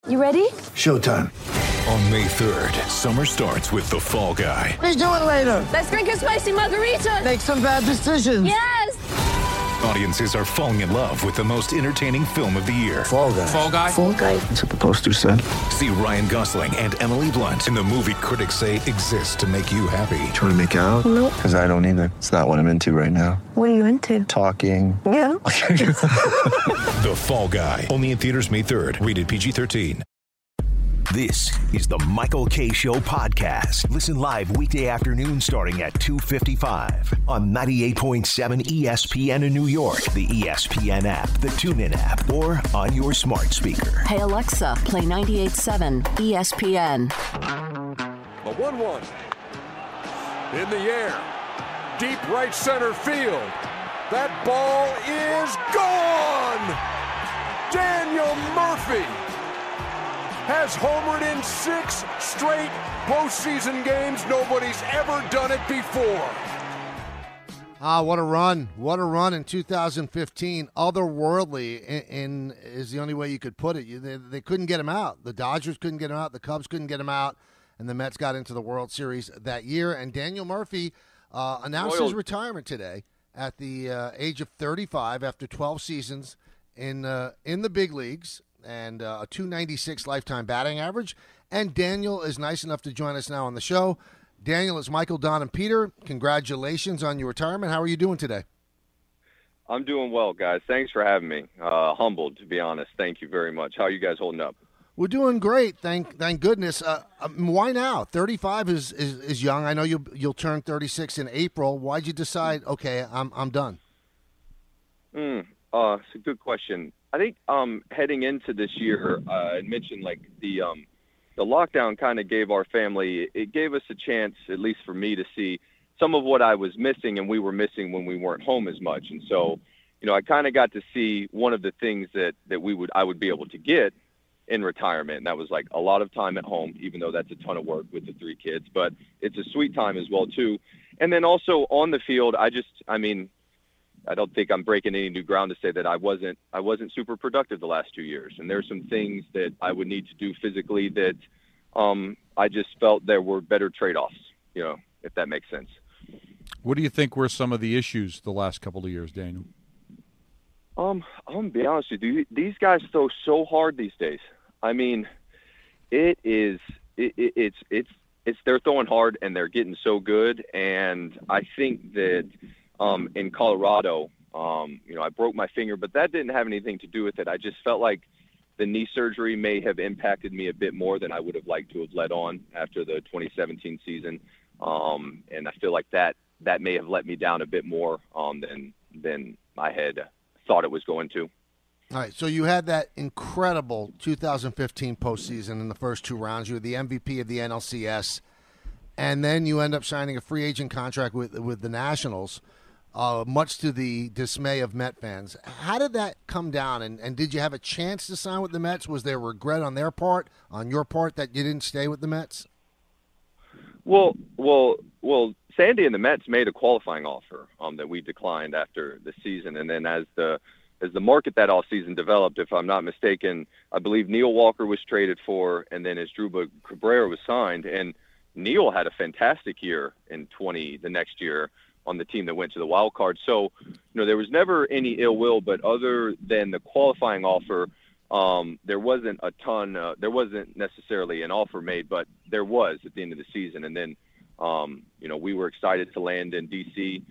You ready? Showtime. On May 3rd, summer starts with The Fall Guy. Let's do it later. Let's drink a spicy margarita. Make some bad decisions. Yes! Audiences are falling in love with the most entertaining film of the year. Fall Guy. Fall Guy? Fall Guy. That's what the poster said. See Ryan Gosling and Emily Blunt in the movie critics say exists to make you happy. Trying to make it out? Nope. Because I don't either. It's not what I'm into right now. What are you into? Talking. Yeah. The Fall Guy. Only in theaters May 3rd. Rated PG-13. This is the Michael Kay Show podcast. Listen live weekday afternoon starting at 2:55 on 98.7 ESPN in New York, the ESPN app, the TuneIn app, or on your smart speaker. Hey Alexa, play 98.7 ESPN. The 1-1 in the air, deep right center field. That ball is gone. Daniel Murphy has homered in 6 straight postseason games. Nobody's ever done it before. What a run. What a run in 2015. Otherworldly in is the only way you could put it. They couldn't get him out. The Dodgers couldn't get him out. The Cubs couldn't get him out. And the Mets got into the World Series that year. And Daniel Murphy announced his retirement today at the age of 35 after 12 seasons in the big leagues. And a .296 lifetime batting average. And Daniel is nice enough to join us now on the show. Daniel, it's Michael, Don, and Peter. Congratulations on your retirement. How are you doing today? I'm doing well, guys. Thanks for having me. Humbled, to be honest. Thank you very much. How are you guys holding up? We're doing great. Thank goodness. Why now? 35 is young. I know you'll turn 36 in April. Why'd you decide, okay, I'm done? It's a good question. I think heading into this year, I mentioned like the lockdown kind of gave our family, it gave us a chance, at least for me, to see some of what I was missing and we were missing when we weren't home as much. And so, I kind of got to see one of the things that I would be able to get in retirement. And that was like a lot of time at home, even though that's a ton of work with the 3 kids, but it's a sweet time as well too. And then also on the field, I don't think I'm breaking any new ground to say that I wasn't super productive the last 2 years. And there's some things that I would need to do physically that I just felt there were better trade-offs, if that makes sense. What do you think were some of the issues the last couple of years, Daniel? I'm going to be honest with you. These guys throw so hard these days. I mean, it's they're throwing hard and they're getting so good. And I think that in Colorado, I broke my finger, but that didn't have anything to do with it. I just felt like the knee surgery may have impacted me a bit more than I would have liked to have led on after the 2017 season. And I feel like that may have let me down a bit more than I had thought it was going to. All right, so you had that incredible 2015 postseason in the first 2 rounds. You were the MVP of the NLCS, and then you end up signing a free agent contract with the Nationals. Much to the dismay of Met fans. How did that come down, and did you have a chance to sign with the Mets? Was there regret on their part, on your part, that you didn't stay with the Mets? Well, Sandy and the Mets made a qualifying offer that we declined after the season, and then as the market that all season developed, if I'm not mistaken, I believe Neil Walker was traded for, and then Asdrubal Cabrera was signed, and Neil had a fantastic year in the next year on the team that went to the wild card. So, there was never any ill will, but other than the qualifying offer, there wasn't a ton, there wasn't necessarily an offer made, but there was at the end of the season. And then, we were excited to land in DC.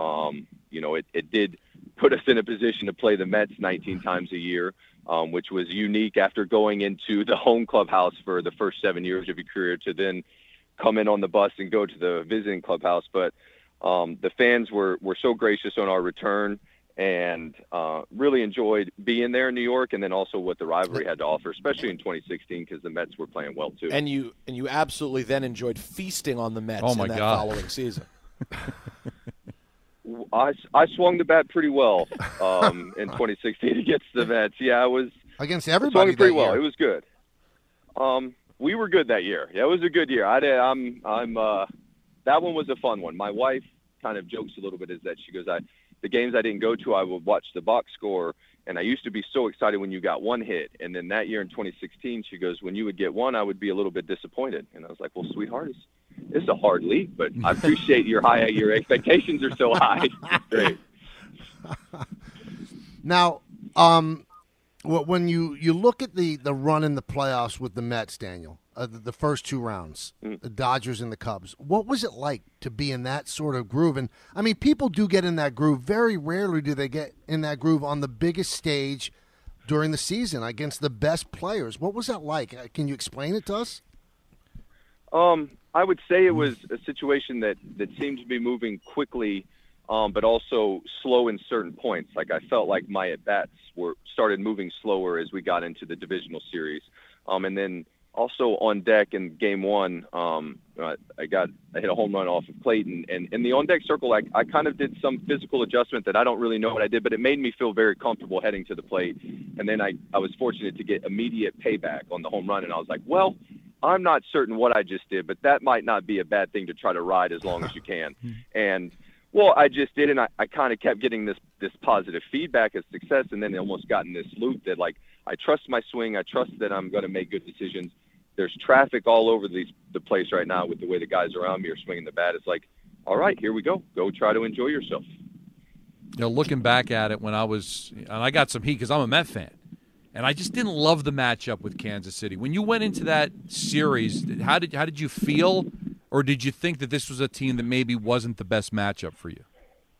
It did put us in a position to play the Mets 19 times a year, which was unique after going into the home clubhouse for the first 7 years of your career to then come in on the bus and go to the visiting clubhouse. But the fans were so gracious on our return and really enjoyed being there in New York, and then also what the rivalry had to offer, especially in 2016 because the Mets were playing well too. And you absolutely then enjoyed feasting on the Mets in that following season. I swung the bat pretty well in 2016 against the Mets. Yeah, I was against everybody. Swung pretty well. It was good. We were good that year. Yeah, it was a good year. That one was a fun one. My wife kind of jokes a little bit is that she goes, the games I didn't go to, I would watch the box score And I used to be so excited when you got one hit. And then that year in 2016, she goes, when you would get one, I would be a little bit disappointed. And I was like, well, sweetheart, it's a hard league, but I appreciate your expectations are so high. Great. Now, when you look at the run in the playoffs with the Mets, Daniel, the first two rounds, the Dodgers and the Cubs, what was it like to be in that sort of groove? And, I mean, people do get in that groove. Very rarely do they get in that groove on the biggest stage during the season against the best players. What was that like? Can you explain it to us? I would say it was a situation that seemed to be moving quickly, but also slow in certain points. Like I felt like my at-bats started moving slower as we got into the divisional series. And then also on deck in game one, I hit a home run off of Clayton. And in the on-deck circle, I kind of did some physical adjustment that I don't really know what I did, but it made me feel very comfortable heading to the plate. And then I was fortunate to get immediate payback on the home run. And I was like, well, I'm not certain what I just did, but that might not be a bad thing to try to ride as long as you can. And, well, I just did, and I kind of kept getting this positive feedback of success, and then almost got in this loop that, like, I trust my swing. I trust that I'm going to make good decisions. There's traffic all over the place right now with the way the guys around me are swinging the bat. It's like, all right, here we go. Go try to enjoy yourself. You know, looking back at it when and I got some heat because I'm a Met fan, and I just didn't love the matchup with Kansas City. When you went into that series, how did you feel, or did you think that this was a team that maybe wasn't the best matchup for you?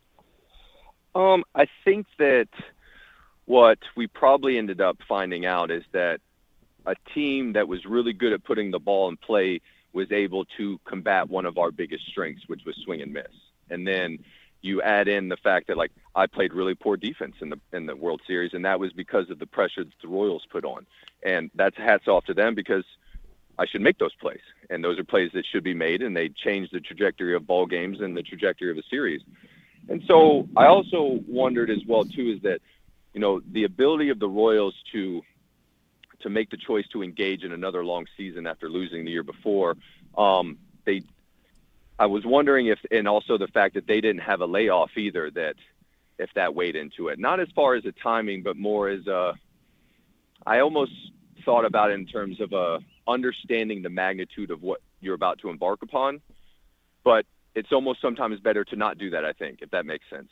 I think that what we probably ended up finding out is that a team that was really good at putting the ball in play was able to combat one of our biggest strengths, which was swing and miss. And then you add in the fact that, like, I played really poor defense in the World Series, and that was because of the pressure that the Royals put on. And that's hats off to them, because I should make those plays. And those are plays that should be made, and they change the trajectory of ball games and the trajectory of a series. And so I also wondered as well, too, is that, you know, the ability of the Royals to make the choice to engage in another long season after losing the year before, I was wondering if, and also the fact that they didn't have a layoff either, that if that weighed into it. Not as far as the timing, but more as I almost thought about it in terms of understanding the magnitude of what you're about to embark upon. But it's almost sometimes better to not do that, I think, if that makes sense.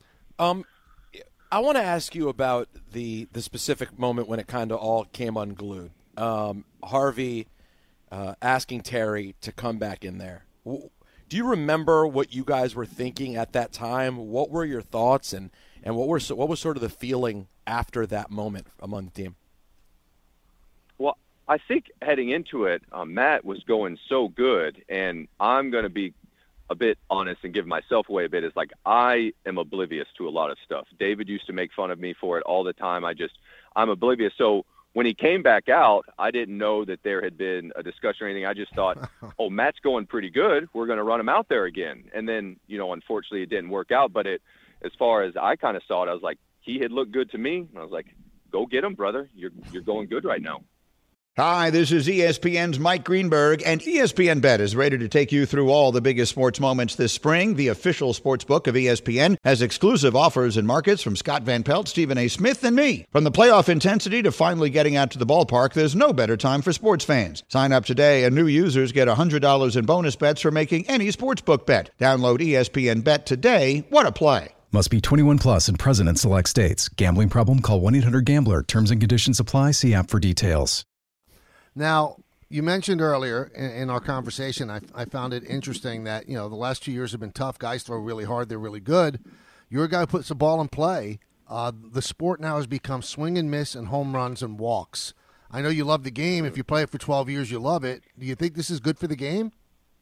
I want to ask you about the specific moment when it kind of all came unglued. Harvey asking Terry to come back in there. Do you remember what you guys were thinking at that time? What were your thoughts, and what was sort of the feeling after that moment among the team? Well, I think heading into it, Matt was going so good, and I'm going to be a bit honest and give myself away a bit. Is like, I am oblivious to a lot of stuff. David used to make fun of me for it all the time. I'm oblivious. So when he came back out, I didn't know that there had been a discussion or anything. I just thought, oh, Matt's going pretty good. We're going to run him out there again. And then, you know, unfortunately it didn't work out. But as far as I kind of saw it, I was like, he had looked good to me. And I was like, go get him, brother. You're going good right now. Hi, this is ESPN's Mike Greenberg, and ESPN Bet is ready to take you through all the biggest sports moments this spring. The official sports book of ESPN has exclusive offers and markets from Scott Van Pelt, Stephen A. Smith, and me. From the playoff intensity to finally getting out to the ballpark, there's no better time for sports fans. Sign up today, and new users get $100 in bonus bets for making any sportsbook bet. Download ESPN Bet today. What a play. Must be 21 plus and present in select states. Gambling problem? Call 1-800-GAMBLER. Terms and conditions apply. See app for details. Now, you mentioned earlier in our conversation, I found it interesting that, you know, the last 2 years have been tough. Guys throw really hard. They're really good. You're a guy who puts the ball in play. The sport now has become swing and miss and home runs and walks. I know you love the game. If you play it for 12 years, you love it. Do you think this is good for the game?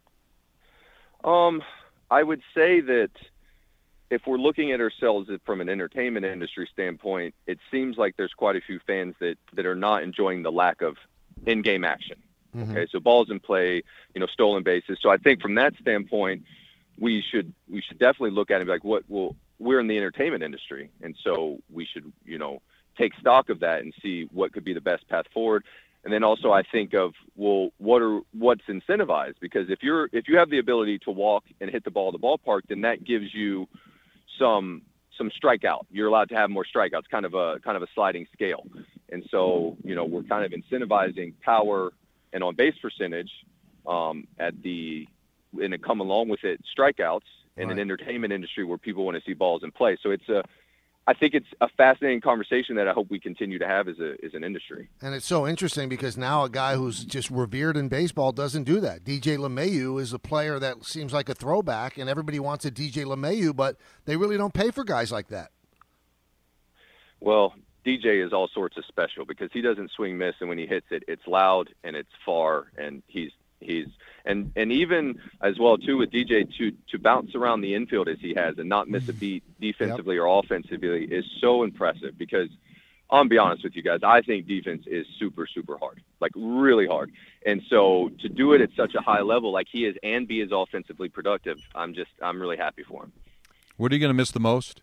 I would say that if we're looking at ourselves from an entertainment industry standpoint, it seems like there's quite a few fans that are not enjoying the lack of in-game action. Mm-hmm. Okay, so balls in play, you know, stolen bases. So I think from that standpoint, we should definitely look at it and be like, we're in the entertainment industry, and so we should, you know, take stock of that and see what could be the best path forward. And then also I think of, well, what's incentivized? Because if you have the ability to walk and hit the ball at the ballpark, then that gives you some some strikeout. You're allowed to have more strikeouts, kind of a sliding scale. And so, we're kind of incentivizing power and on base percentage and it come along with it strikeouts in an entertainment industry where people want to see balls in play. So I think it's a fascinating conversation that I hope we continue to have as an industry. And it's so interesting because now a guy who's just revered in baseball doesn't do that. DJ LeMahieu is a player that seems like a throwback, and everybody wants a DJ LeMahieu, but they really don't pay for guys like that. Well, DJ is all sorts of special because he doesn't swing miss, and when he hits it, it's loud and it's far, and he's and even as well too with DJ to bounce around the infield as he has and not miss a beat defensively or offensively is so impressive because I'll be honest with you guys, I think defense is super, super hard, like really hard. And so to do it at such a high level like he is and be as offensively productive, I'm really happy for him. What are you going to miss the most?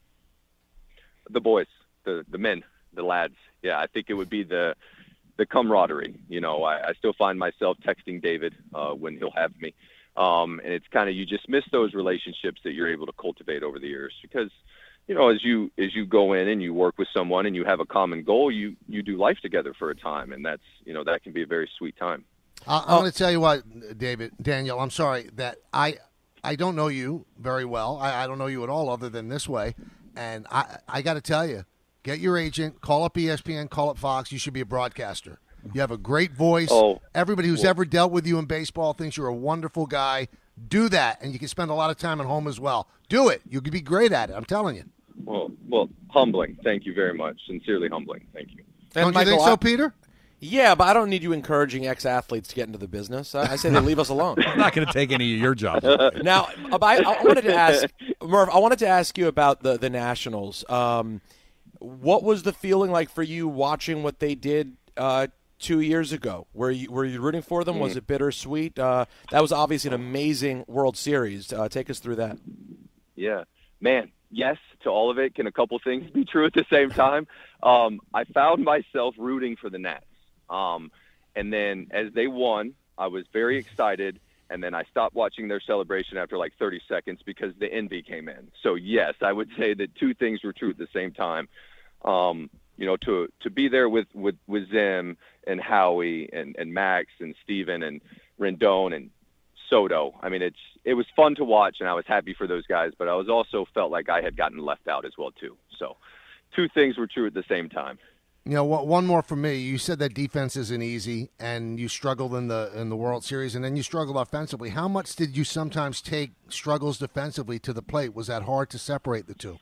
The boys, the men, the lads. Yeah, I think it would be the camaraderie. I still find myself texting David when he'll have me. And it's kind of, you just miss those relationships that you're able to cultivate over the years because, as you go in and you work with someone and you have a common goal, you do life together for a time. And that's, that can be a very sweet time. I'm going to tell you what, Daniel, I'm sorry that I don't know you very well. I don't know you at all other than this way. And I got to tell you, get your agent, call up ESPN, call up Fox. You should be a broadcaster. You have a great voice. Everybody who's ever dealt with you in baseball thinks you're a wonderful guy. Do that, and you can spend a lot of time at home as well. Do it. You could be great at it. I'm telling you. Well, humbling. Thank you very much. Sincerely humbling. Thank you. Don't you think so, Peter? Yeah, but I don't need you encouraging ex-athletes to get into the business. I say they leave us alone. I'm not going to take any of your jobs. Now, I wanted to ask, Murph, I wanted to ask you about the Nationals. What was the feeling like for you watching what they did 2 years ago? Were you rooting for them? Was it bittersweet? That was obviously an amazing World Series. Take us through that. Yeah, man. Yes to all of it. Can a couple things be true at the same time? I found myself rooting for the Nats. And then as they won, I was very excited. And then I stopped watching their celebration after like 30 seconds because the envy came in. So, yes, I would say that two things were true at the same time. To be there with Zim and Howie and Max and Steven and Rendon and Soto. I mean, it was fun to watch, and I was happy for those guys, but I was also felt like I had gotten left out as well, too. So two things were true at the same time. One more for me. You said that defense isn't easy, and you struggled in the World Series, and then you struggled offensively. How much did you sometimes take struggles defensively to the plate? Was that hard to separate the two?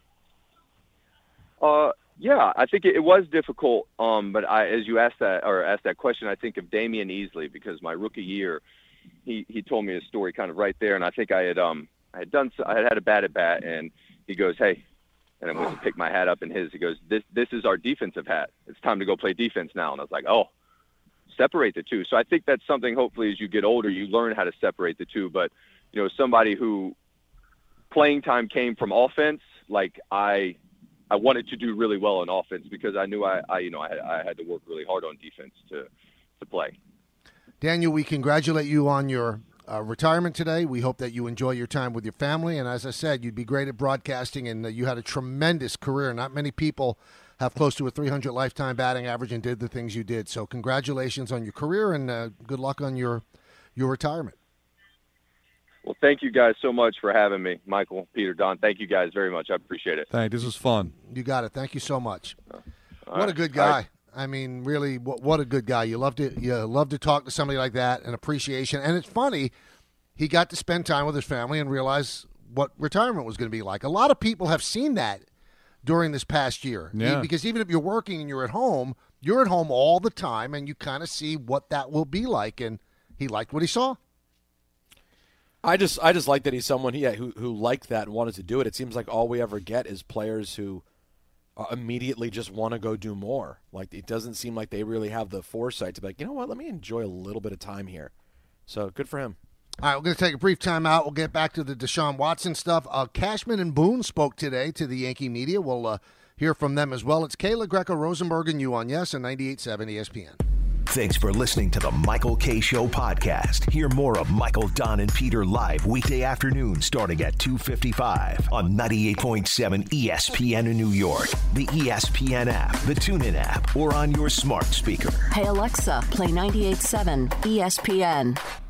Yeah, I think it was difficult. But as you asked that question, I think of Damian Easley because my rookie year, he told me a story kind of right there, and I think I had had a bad at bat, and he goes, "Hey," and I went to pick my hat up, and he goes, "This is our defensive hat. It's time to go play defense now." And I was like, "Oh, separate the two." So I think that's something. Hopefully, as you get older, you learn how to separate the two. But somebody who playing time came from offense, like I wanted to do really well in offense because I knew I had to work really hard on defense to play. Daniel, we congratulate you on your retirement today. We hope that you enjoy your time with your family. And as I said, you'd be great at broadcasting, and you had a tremendous career. Not many people have close to a 300 lifetime batting average and did the things you did. So congratulations on your career, and good luck on your retirement. Well, thank you guys so much for having me, Michael, Peter, Don. Thank you guys very much. I appreciate it. This was fun. You got it. Thank you so much. What a good guy. Right. I mean, really, what a good guy. You love to talk to somebody like that and appreciation. And it's funny, he got to spend time with his family and realize what retirement was going to be like. A lot of people have seen that during this past year. Yeah. Because even if you're working and you're at home all the time, and you kind of see what that will be like. And he liked what he saw. I just like that he's someone who liked that and wanted to do it. It seems like all we ever get is players who immediately just want to go do more. Like, it doesn't seem like they really have the foresight to be like, you know what, let me enjoy a little bit of time here. So good for him. All right, we're going to take a brief time out. We'll get back to the Deshaun Watson stuff. Cashman and Boone spoke today to the Yankee media. We'll hear from them as well. It's Kayla Greco, Rosenberg, and you on Yes and 98.7 ESPN. Thanks for listening to the Michael K. Show podcast. Hear more of Michael, Don, and Peter live weekday afternoon starting at 2:55 on 98.7 ESPN in New York, the ESPN app, the TuneIn app, or on your smart speaker. Hey Alexa, play 98.7 ESPN.